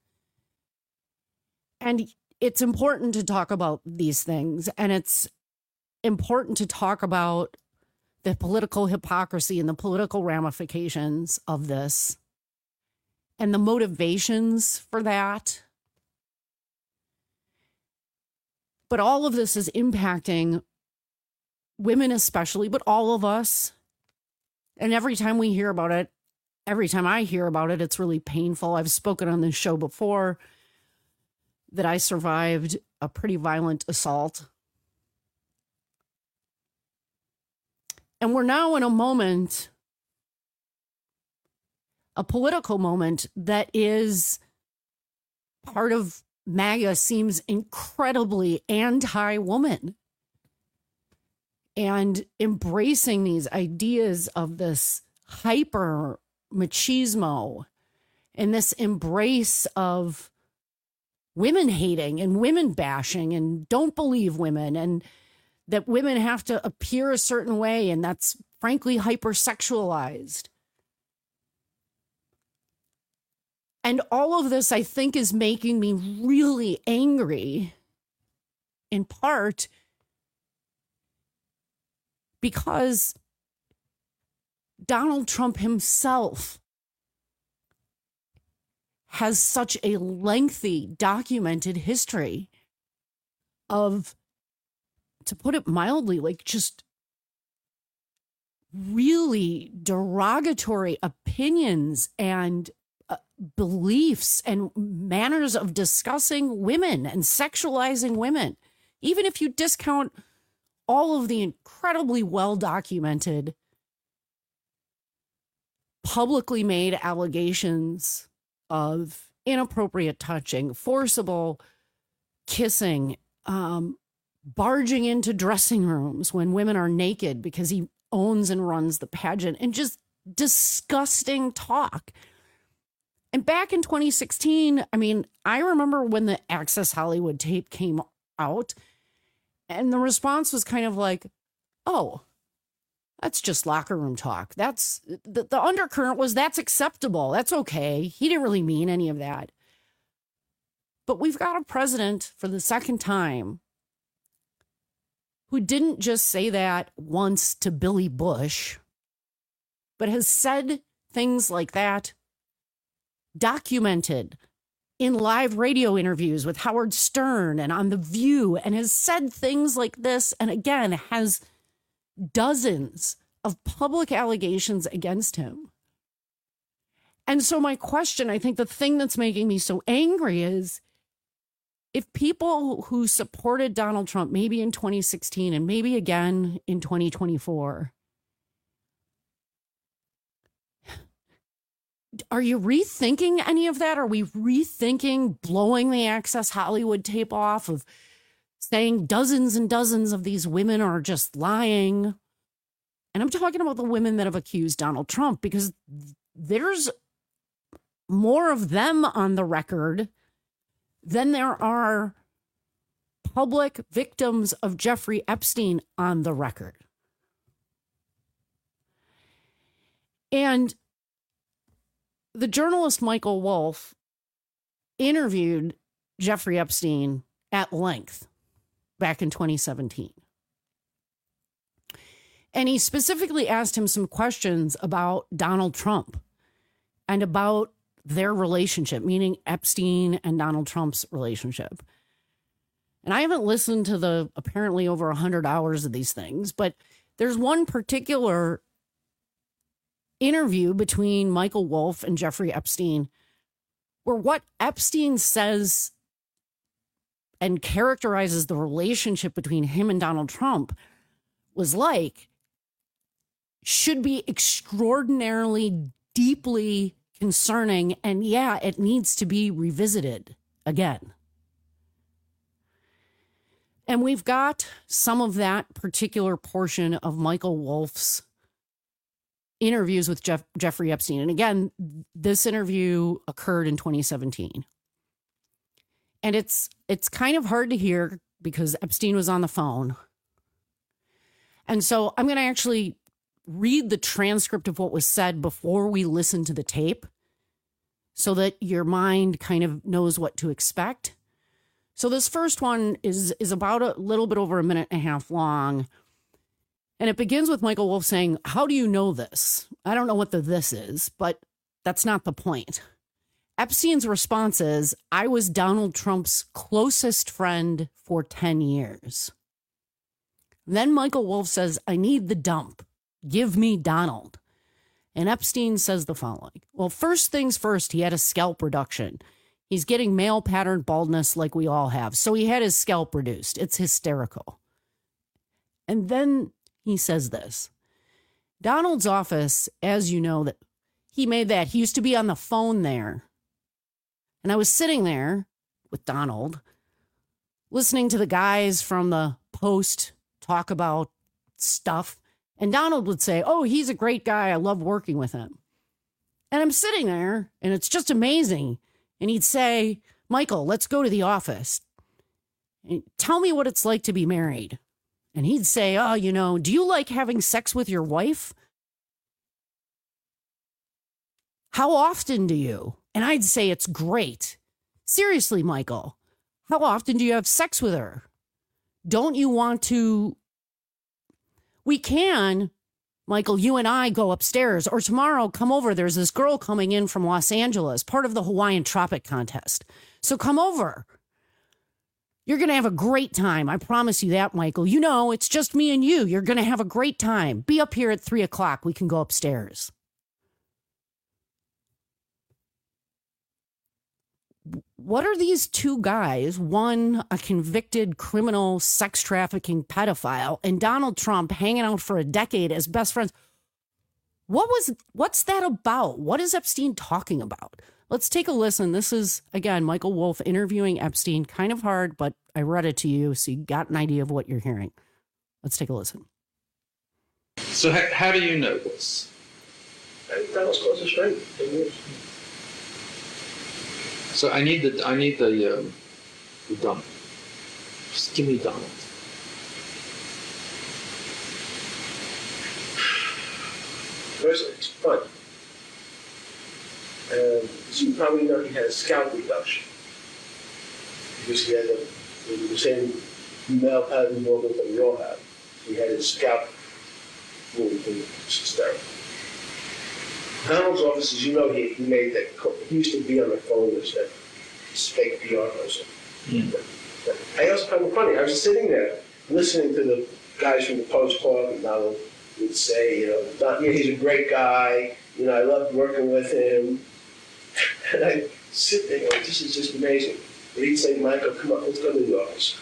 And it's important to talk about these things. And it's important to talk about the political hypocrisy and the political ramifications of this and the motivations for that. But all of this is impacting women especially, but all of us. And every time we hear about it, every time I hear about it, it's really painful. I've spoken on this show before that I survived a pretty violent assault. And we're now in a moment, a political moment that is part of MAGA seems incredibly anti-woman. And embracing these ideas of this hyper machismo and this embrace of women hating and women bashing and don't believe women and that women have to appear a certain way, and that's frankly hypersexualized. And all of this, I think, is making me really angry, in part because Donald Trump himself has such a lengthy documented history of, to put it mildly, like just really derogatory opinions and uh, beliefs and manners of discussing women and sexualizing women. Even if you discount all of the incredibly well-documented, publicly made allegations of inappropriate touching, forcible kissing, um, barging into dressing rooms when women are naked because he owns and runs the pageant, and just disgusting talk. And back in twenty sixteen, I mean, I remember when the Access Hollywood tape came out, and the response was kind of like, oh, that's just locker room talk. That's the, the undercurrent was that's acceptable. That's okay. He didn't really mean any of that. But we've got a president for the second time who didn't just say that once to Billy Bush, but has said things like that, documented in live radio interviews with Howard Stern and on The View, and has said things like this, and again, has dozens of public allegations against him. And so my question, I think the thing that's making me so angry is, if people who supported Donald Trump, maybe in twenty sixteen and maybe again in twenty twenty-four, are you rethinking any of that? Are we rethinking blowing the Access Hollywood tape off, of saying dozens and dozens of these women are just lying? And I'm talking about the women that have accused Donald Trump, because there's more of them on the record than there are public victims of Jeffrey Epstein on the record. And the journalist Michael Wolff interviewed Jeffrey Epstein at length back in twenty seventeen. And he specifically asked him some questions about Donald Trump and about their relationship, meaning Epstein and Donald Trump's relationship. And I haven't listened to the apparently over one hundred hours of these things, but there's one particular interview between Michael Wolff and Jeffrey Epstein where what Epstein says and characterizes the relationship between him and Donald Trump was like, should be extraordinarily deeply concerning, and yeah, it needs to be revisited again. And we've got some of that particular portion of Michael Wolff's interviews with Jeff, Jeffrey Epstein. And again, this interview occurred in twenty seventeen. And it's it's kind of hard to hear because Epstein was on the phone. And so I'm going to actually read the transcript of what was said before we listen to the tape so that your mind kind of knows what to expect. So this first one is, is about a little bit over a minute and a half long. And it begins with Michael Wolff saying, how do you know this? I don't know what the this is, but that's not the point. Epstein's response is, I was Donald Trump's closest friend for ten years. Then Michael Wolff says, I need the dump. Give me Donald. And Epstein says the following. Well, first things first, he had a scalp reduction. He's getting male pattern baldness like we all have. So he had his scalp reduced. It's hysterical. And then he says this. Donald's office, as you know, that he made that. He used to be on the phone there. And I was sitting there with Donald, listening to the guys from the Post talk about stuff. And Donald would say, oh, he's a great guy. I love working with him. And I'm sitting there, and it's just amazing. And he'd say, Michael, let's go to the office. And tell me what it's like to be married. And he'd say, oh, you know, do you like having sex with your wife? How often do you? And I'd say, it's great. Seriously, Michael, how often do you have sex with her? Don't you want to? We can, Michael, you and I go upstairs, or tomorrow come over. There's this girl coming in from Los Angeles, part of the Hawaiian Tropic Contest. So come over. You're going to have a great time. I promise you that, Michael. You know, it's just me and you. You're going to have a great time. Be up here at three o'clock. We can go upstairs. What are these two guys, one a convicted criminal sex trafficking pedophile and Donald Trump hanging out for a decade as best friends? What was, what's that about? What is Epstein talking about? Let's take a listen. This is, again, Michael Wolff interviewing Epstein. Kind of hard, but I read it to you, so you got an idea of what you're hearing. Let's take a listen.
So how, how do you know this? That was close to straight. So I need the I need the um, the dump. Just give me Donald.
First, it's fun. And as you probably know, he had a scalp reduction because he had the, the same male pattern movement that we all have. He had his scalp movement, which is hysterical. Donald's office, as you know, he, he made that. He used to be on the phone with that fake P R person. Mm. But, but I also found it funny. I was sitting there listening to the guys from the Post talk, and Donald would say, you know, Don, yeah, he's a great guy. You know, I loved working with him. And I sit there going, this is just amazing. But he'd say, Michael, come on, let's go to the office.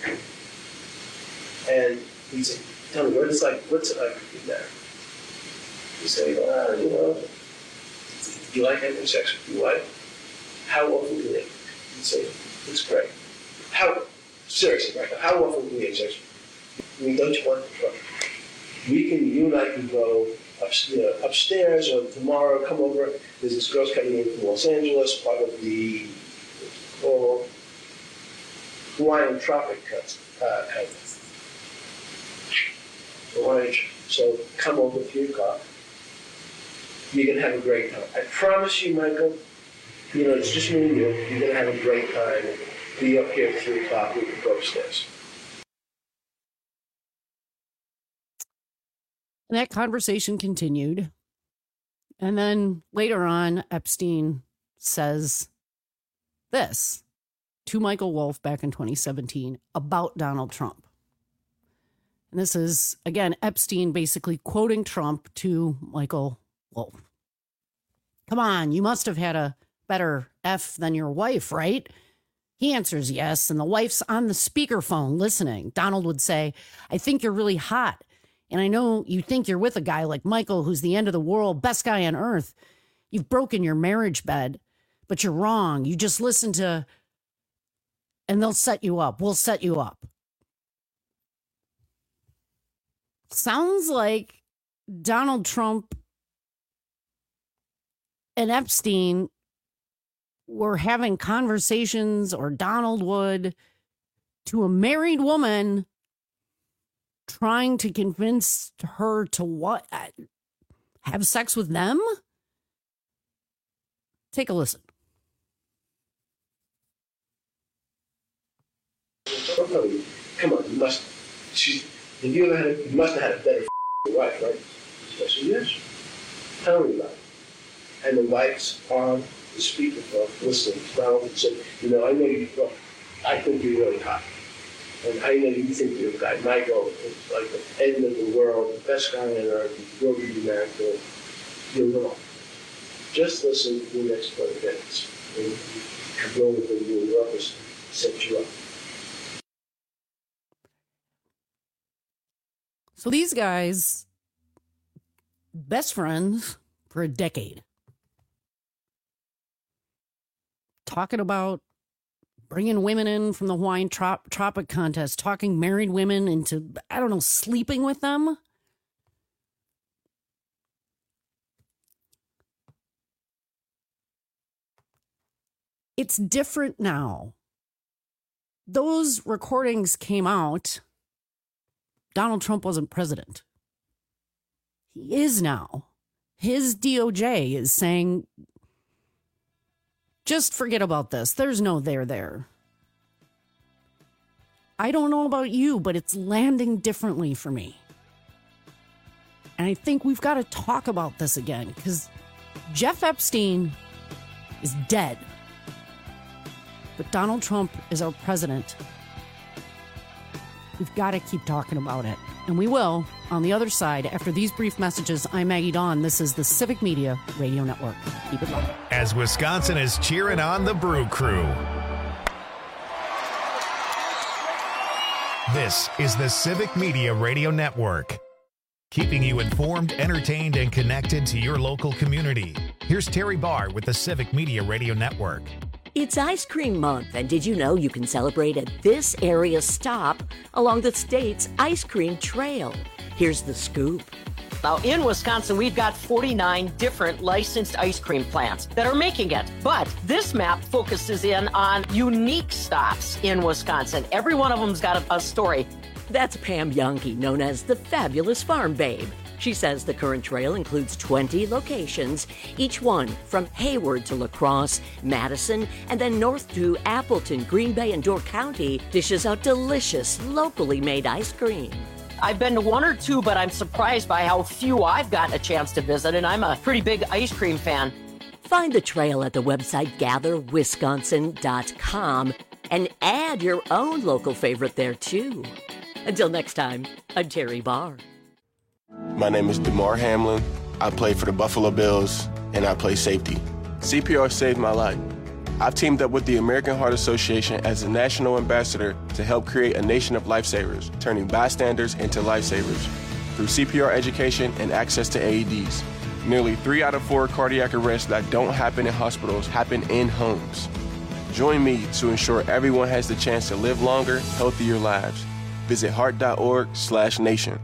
And he'd say, tell me, what it's like, what's it like in there? He'd say, well, you know, do you like having sex with your wife? How often do they? He'd say, it's great. How, seriously, Michael, how often do we have sex? I mean, don't you want the trouble? We can, you and I can go up, you know, upstairs, or tomorrow come over. There's this girl's coming in from Los Angeles, part of the oh, Hawaiian Tropic uh, Contest. Hawaiian, so come over at three o'clock. You're going to have a great time. I promise you, Michael, you know, it's just me and you. You're going to have a great time. Be up here at three o'clock. We can go upstairs.
And that conversation continued. And then later on, Epstein says this to Michael Wolff back in twenty seventeen about Donald Trump. And this is, again, Epstein basically quoting Trump to Michael Wolff. Come on, you must have had a better F than your wife, right? He answers yes, and the wife's on the speakerphone listening. Donald would say, I think you're really hot. And I know you think you're with a guy like Michael, who's the end of the world, best guy on earth. You've broken your marriage bed, but you're wrong. You just listen to, and they'll set you up. We'll set you up. Sounds like Donald Trump and Epstein were having conversations, or Donald would, to a married woman, trying to convince her to what? Have sex with them? Take a listen.
Come on, you must. She's. If you ever had, you must have had a better wife, right? I said, yes. Tell me about it. And the wife's on the speakerphone listening. Donald said, you know, I know you. Well, I think you're really hot. And I know you think you're a guy. Michael is like the end of the world, the best guy on earth. You will be married to him. You're wrong. Just listen to the next twenty minutes. And come over to you in the office, set you up.
So these guys, best friends for a decade, talking about bringing women in from the Hawaiian trop- Tropic Contest, talking married women into, I don't know, sleeping with them. It's different now. Those recordings came out. Donald Trump wasn't president. He is now. His D O J is saying, just forget about this. There's no there there. I don't know about you, but it's landing differently for me. And I think we've got to talk about this again because Jeff Epstein is dead. But Donald Trump is our president. We've got to keep talking about it. And we will on the other side after these brief messages. I'm Maggie Dawn. This is the Civic Media Radio Network. Keep it locked.
As Wisconsin is cheering on the Brew Crew. This is the Civic Media Radio Network. Keeping you informed, entertained, and connected to your local community. Here's Terry Barr with the Civic Media Radio Network.
It's Ice Cream Month, and did you know you can celebrate at this area stop along the state's ice cream trail? Here's the scoop.
Now, in Wisconsin, we've got forty-nine different licensed ice cream plants that are making it. But this map focuses in on unique stops in Wisconsin. Every one of them's got a, a story.
That's Pam Yonke, known as the Fabulous Farm Babe. She says the current trail includes twenty locations, each one from Hayward to La Crosse, Madison, and then north to Appleton, Green Bay, and Door County dishes out delicious, locally made ice cream.
I've been to one or two, but I'm surprised by how few I've gotten a chance to visit, and I'm a pretty big ice cream fan.
Find the trail at the website gather wisconsin dot com and add your own local favorite there, too. Until next time, I'm Terry Barr.
My name is DeMar Hamlin. I play for the Buffalo Bills, and I play safety. C P R saved my life. I've teamed up with the American Heart Association as a national ambassador to help create a nation of lifesavers, turning bystanders into lifesavers. Through C P R education and access to A E Ds, nearly three out of four cardiac arrests that don't happen in hospitals happen in homes. Join me to ensure everyone has the chance to live longer, healthier lives. Visit heart.org slash nation.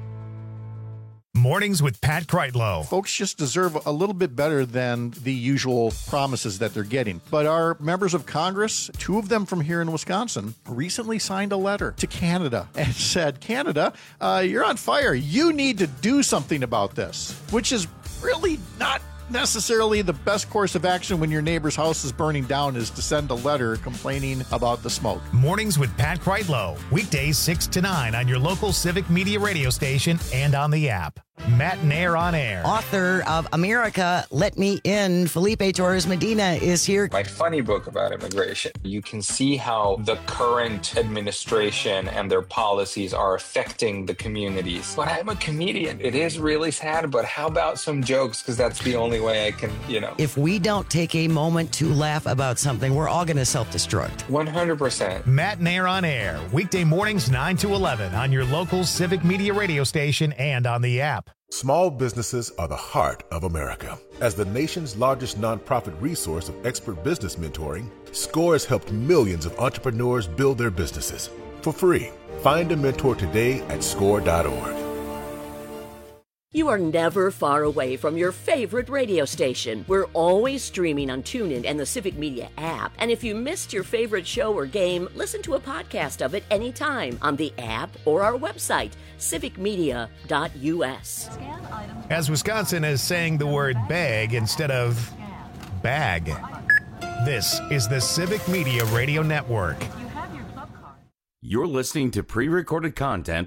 Mornings with Pat Kreitlow.
Folks just deserve a little bit better than the usual promises that they're getting. But our members of Congress, two of them from here in Wisconsin, recently signed a letter to Canada and said, Canada, uh, you're on fire. You need to do something about this, which is really not necessarily the best course of action when your neighbor's house is burning down, is to send a letter complaining about the smoke.
Mornings with Pat Kreitlow. Weekdays six to nine on your local Civic Media radio station and on the app. Matt Nair on air.
Author of America, Let Me In, Felipe Torres Medina is here.
My funny book about immigration. You can see how the current administration and their policies are affecting the communities. But I'm a comedian. It is really sad, but how about some jokes? Because that's the only way I can, you know.
If we don't take a moment to laugh about something, we're all going to self-destruct.
one hundred percent.
Matt Nair on air. Weekday mornings nine to eleven on your local Civic Media radio station and on the app.
Small businesses are the heart of America. As the nation's largest nonprofit resource of expert business mentoring, SCORE has helped millions of entrepreneurs build their businesses for free. Find a mentor today at score dot org.
You are never far away from your favorite radio station. We're always streaming on TuneIn and the Civic Media app. And if you missed your favorite show or game, listen to a podcast of it anytime on the app or our website, civic media dot u s.
As Wisconsin is saying the word bag instead of bag. This is the Civic Media Radio Network.
You're listening to pre-recorded content.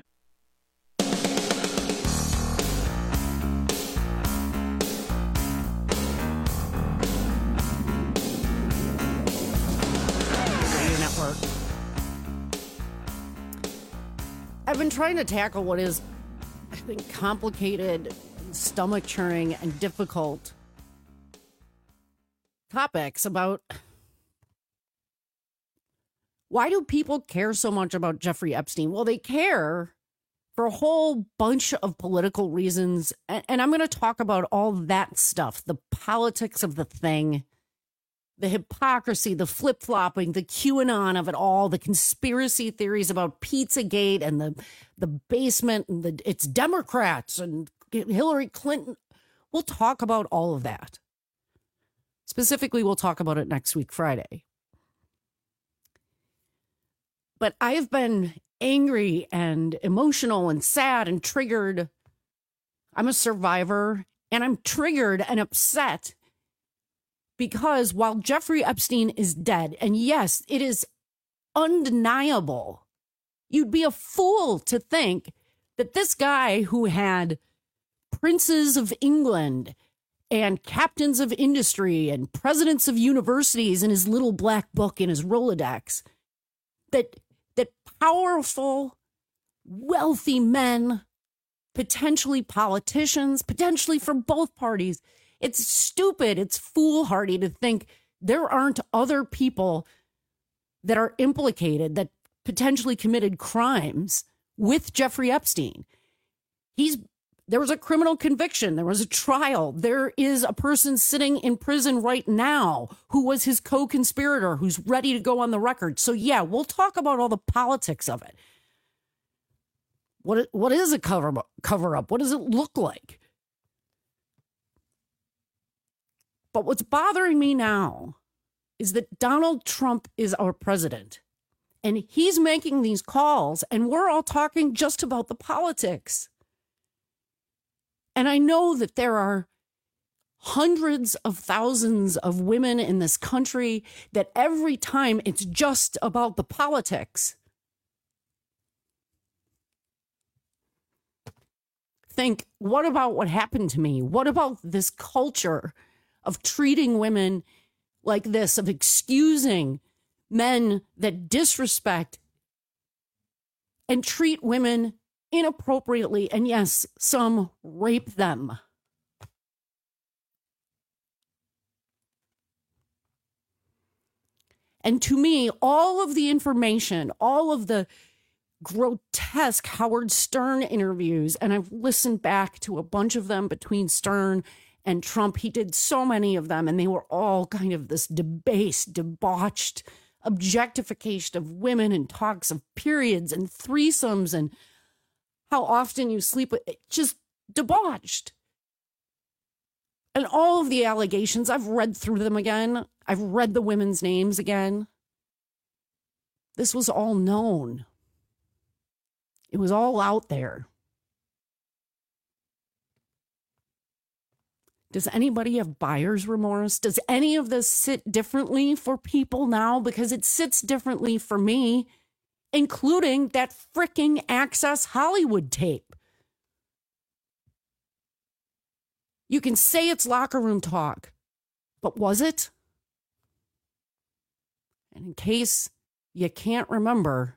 I've been trying to tackle what is, I think, complicated, stomach-churning, and difficult topics about why do people care so much about Jeffrey Epstein? Well, they care for a whole bunch of political reasons, and, and I'm going to talk about all that stuff, the politics of the thing, the hypocrisy, the flip-flopping, the QAnon of it all, the conspiracy theories about Pizzagate and the the basement and the it's Democrats and Hillary Clinton. We'll talk about all of that. Specifically, we'll talk about it next week, Friday. But I've been angry and emotional and sad and triggered. I'm a survivor, and I'm triggered and upset because while Jeffrey Epstein is dead, and yes, it is undeniable, you'd be a fool to think that this guy who had princes of England and captains of industry and presidents of universities in his little black book in his Rolodex, that that powerful, wealthy men, potentially politicians, potentially from both parties, it's stupid, it's foolhardy to think there aren't other people that are implicated, that potentially committed crimes with Jeffrey Epstein. He's There was a criminal conviction. There was a trial. There is a person sitting in prison right now who was his co-conspirator, who's ready to go on the record. So, yeah, we'll talk about all the politics of it. What, what is a cover, cover up? What does it look like? But what's bothering me now is that Donald Trump is our president. And he's making these calls, and we're all talking just about the politics. And I know that there are hundreds of thousands of women in this country that every time it's just about the politics, think, what about what happened to me? What about this culture of treating women like this, of excusing men that disrespect and treat women inappropriately, and yes, some rape them? And to me, all of the information, all of the grotesque Howard Stern interviews, and I've listened back to a bunch of them between Stern and Trump. He did so many of them, and they were all kind of this debased, debauched objectification of women and talks of periods and threesomes and how often you sleep with, just debauched. And all of the allegations, I've read through them again. I've read the women's names again. This was all known. It was all out there. Does anybody have buyer's remorse? Does any of this sit differently for people now? Because it sits differently for me, including that fricking Access Hollywood tape. You can say it's locker room talk, but was it? And in case you can't remember,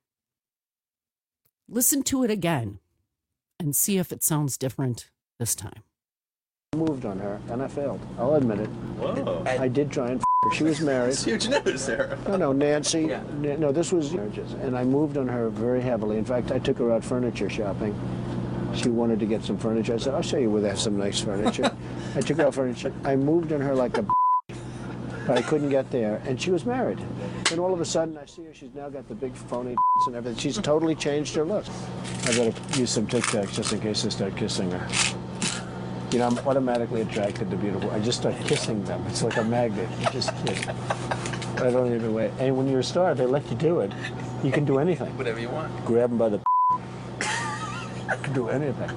listen to it again and see if it sounds different this time.
I moved on her, and I failed. I'll admit it.
Whoa.
I did try and f her. She was married.
It's huge news, Sarah.
No, no, Nancy.
Yeah.
N- no, this was marriages. And I moved on her very heavily. In fact, I took her out furniture shopping. She wanted to get some furniture. I said, I'll show you where they have some nice furniture. I took her out furniture. I moved on her like a but I couldn't get there. And she was married. And all of a sudden, I see her. She's now got the big phony and everything. She's totally changed her look. I better use some Tic Tacs just in case I start kissing her. You know, I'm automatically attracted to beautiful. I just start kissing them. It's like a magnet. You just kiss. I don't even wait. And when you're a star, they let you do it. You can do anything.
Whatever you want.
Grab them by the you can do anything.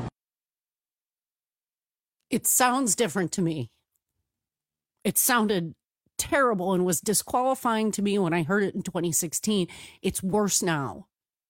It sounds different to me. It sounded terrible and was disqualifying to me when I heard it in twenty sixteen. It's worse now.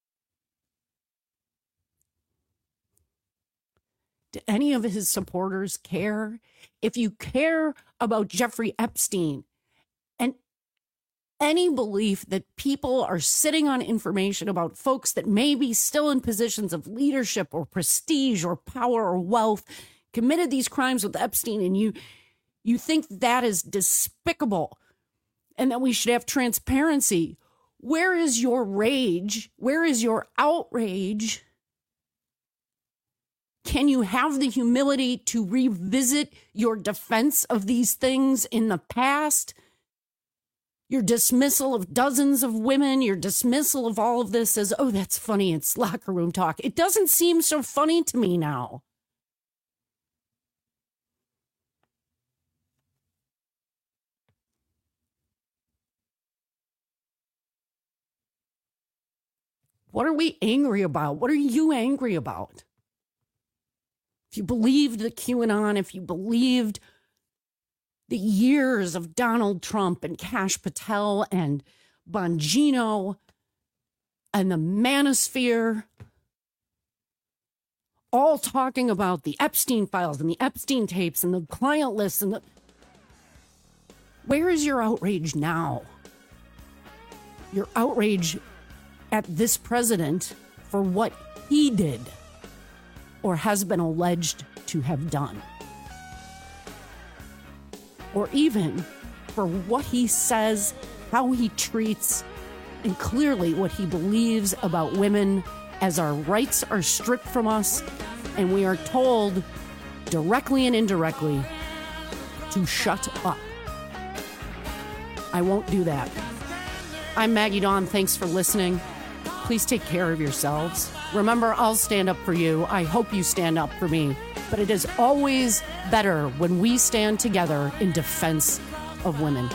Do any of his supporters care? If you care about Jeffrey Epstein and any belief that people are sitting on information about folks that may be still in positions of leadership or prestige or power or wealth committed these crimes with Epstein, and you you think that is despicable and that we should have transparency, where is your rage? Where is your outrage? Can you have the humility to revisit your defense of these things in the past? Your dismissal of dozens of women, your dismissal of all of this as, oh, that's funny, it's locker room talk. It doesn't seem so funny to me now. What are we angry about? What are you angry about? If you believed the QAnon, if you believed the years of Donald Trump and Kash Patel and Bongino and the manosphere, all talking about the Epstein files and the Epstein tapes and the client lists and the... Where is your outrage now? Your outrage at this president for what he did or has been alleged to have done. Or even for what he says, how he treats, and clearly what he believes about women as our rights are stripped from us and we are told directly and indirectly to shut up. I won't do that. I'm Maggie Dawn. Thanks for listening. Please take care of yourselves. Remember, I'll stand up for you. I hope you stand up for me. But it is always better when we stand together in defense of women.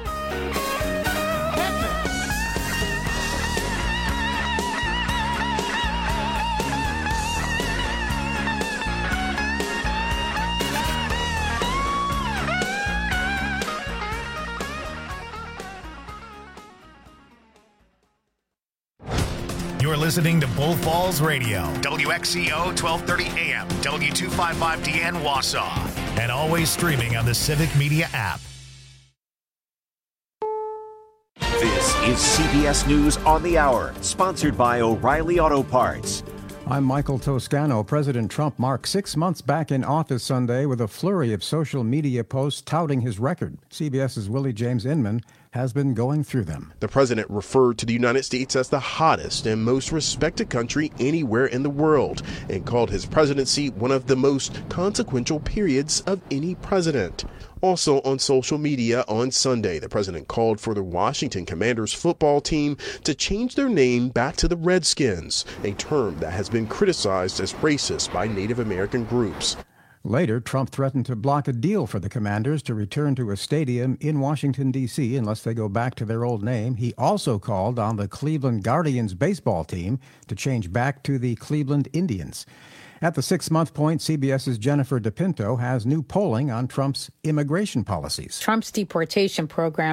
You're listening to Bull Falls Radio, W X C O twelve thirty A M, W two fifty-five D N Wausau, and always streaming on the Civic Media app.
This is C B S News on the Hour, sponsored by O'Reilly Auto Parts.
I'm Michael Toscano. President Trump marked six months back in office Sunday with a flurry of social media posts touting his record. CBS's Willie James Inman has been going through them.
The president referred to the United States as the hottest and most respected country anywhere in the world and called his presidency one of the most consequential periods of any president. Also on social media on Sunday, the president called for the Washington Commanders football team to change their name back to the Redskins, a term that has been criticized as racist by Native American groups.
Later, Trump threatened to block a deal for the Commanders to return to a stadium in Washington, D C unless they go back to their old name. He also called on the Cleveland Guardians baseball team to change back to the Cleveland Indians. At the six-month point, CBS's Jennifer DePinto has new polling on Trump's immigration policies.
Trump's deportation program